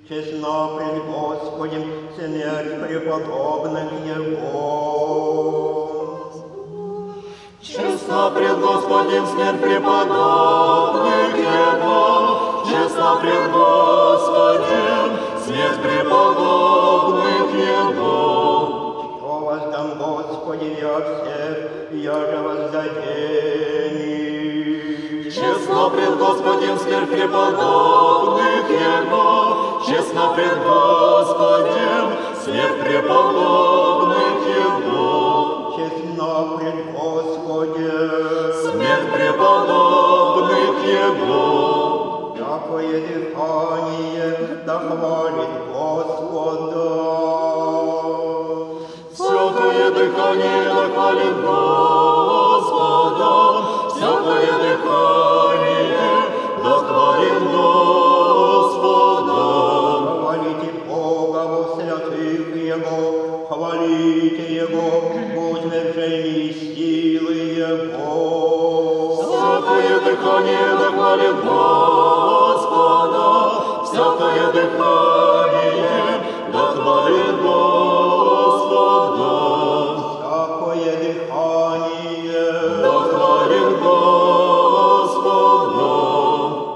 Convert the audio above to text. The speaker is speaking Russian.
честно пред Господем смерть преподобных Его. Честно пред Господем смерть преподобных Его, честно пред Господем смерть преподобных Его. Что воздам Господи я всех, я же воздадени. Честно пред Господем смерть преподобных Его, честно пред Господем смерть преподобных Его. Честно пред Господем Смерть преподобных Его. всякое дыхание да хвалит Господа. Всякое дыхание да хвалит Господа, всякое дыхание да хвалит Господа. Хвалите Бога во святых Его, хвалите Его в утверждении силы Его. Всякое дыхание да хвалит Господа,